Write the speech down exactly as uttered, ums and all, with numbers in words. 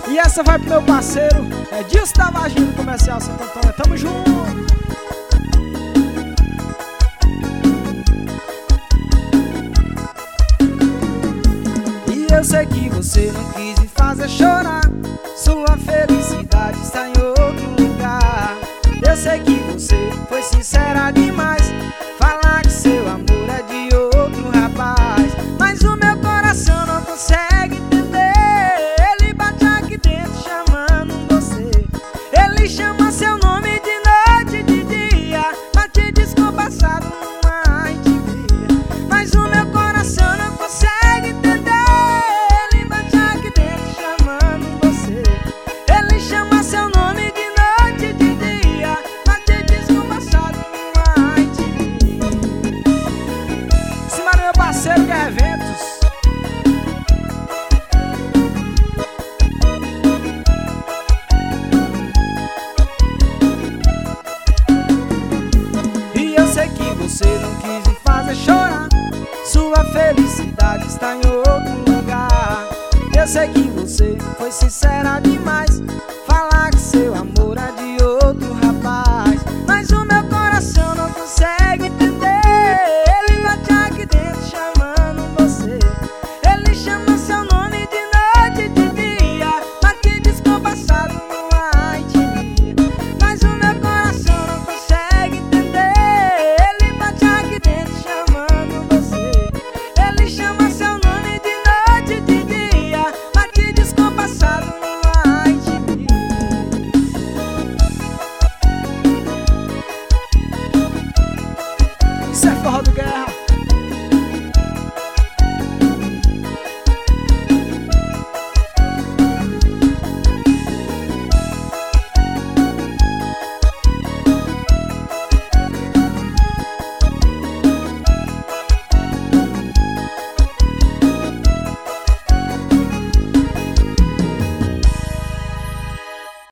E essa vai pro meu parceiro Edilson da Varginha do Comercial Santo Antônio. Tamo junto! Eu sei que você não quis me fazer chorar, sua felicidade está em outro lugar. Eu sei que você foi sincera demais, falar que seu amor é de outro rapaz. Mas o meu coração não consegue entender, ele bate aqui dentro chamando você. Ele chama seu nome de noite e de dia, mas te descompassado não há de ver. Mas o meu coração não consegue entender, parceiro que é eventos. E eu sei que você não quis me fazer chorar, sua felicidade está em outro lugar. Eu sei que você foi sincera demais, falar que seu amor